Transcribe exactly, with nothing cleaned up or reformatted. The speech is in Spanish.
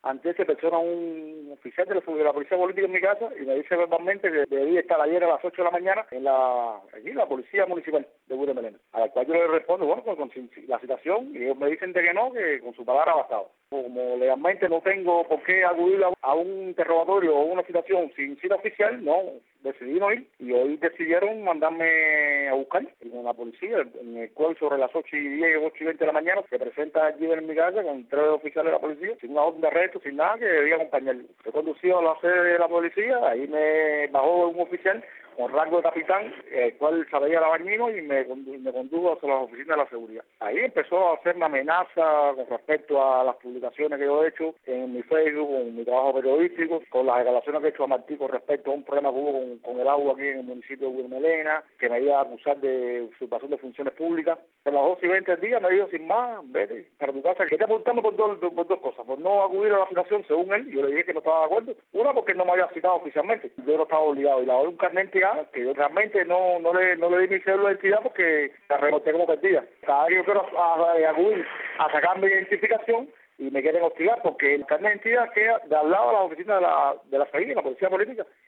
Antes se persona un oficial de la, de la policía política en mi casa y me dice verbalmente que debía estar ayer a las ocho de la mañana en la allí la policía municipal de William Melena. A la cual yo le respondo, bueno, pues con la citación, y ellos me dicen de que no, que con su palabra bastado. Como legalmente no tengo por qué acudir a, a un interrogatorio o una citación sin cita oficial, no, decidí no ir y hoy decidieron mandarme a buscar con la policía, en el cual sobre las ocho y diez, ocho y veinte de la mañana se presenta allí en mi casa con tres oficiales de la policía, sin una orden de arresto, sin nada, que debía acompañarlo. He conducido a la sede de la policía, ahí me bajó un oficial con rango de capitán, el cual sabía la bañino y me, condu me condujo hacia las oficinas de la seguridad. Ahí empezó a hacerme amenaza con respecto a las publicaciones que yo he hecho en mi Facebook, en mi trabajo periodístico, con las declaraciones que he hecho a Martí con respecto a un problema que hubo con, con el agua aquí en el municipio de William Melena, que me iba a acusar de usurpación de funciones públicas. A las doce y veinte del día me dijo, sin más, vete para tu casa. Quería apuntarme por dos, por dos cosas, por no acudir a la citación según él. Yo le dije que no estaba de acuerdo. Una, porque él no me había citado oficialmente, yo no estaba obligado. Y la otra, un carnet de identidad, que yo realmente no, no, le, no le di mi cédula de identidad porque la reporté como perdida. Cada vez que yo quiero a, a, a acudir a sacar mi identificación, y me quieren hostigar porque el carnet de identidad queda de al lado de la oficina de la, de la F I, la policía política,